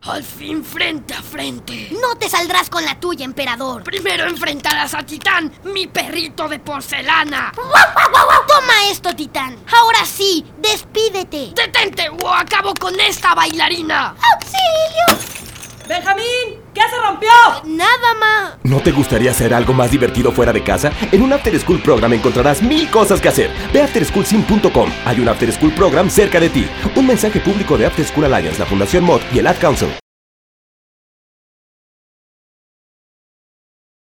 Al fin frente a frente. No te saldrás con la tuya, emperador. Primero enfrentarás a Titán, mi perrito de porcelana. Toma esto, Titán. Ahora sí, despídete. ¡Detente o acabo con esta bailarina! ¡Auxilio! ¡Benjamín! ¿Qué se rompió? Nada, ma. ¿No te gustaría hacer algo más divertido fuera de casa? En un After School Program encontrarás 1000 cosas que hacer. Ve a afterschoolsim.com. Hay un After School Program cerca de ti. Un mensaje público de After School Alliance, la Fundación MOD y el Ad Council.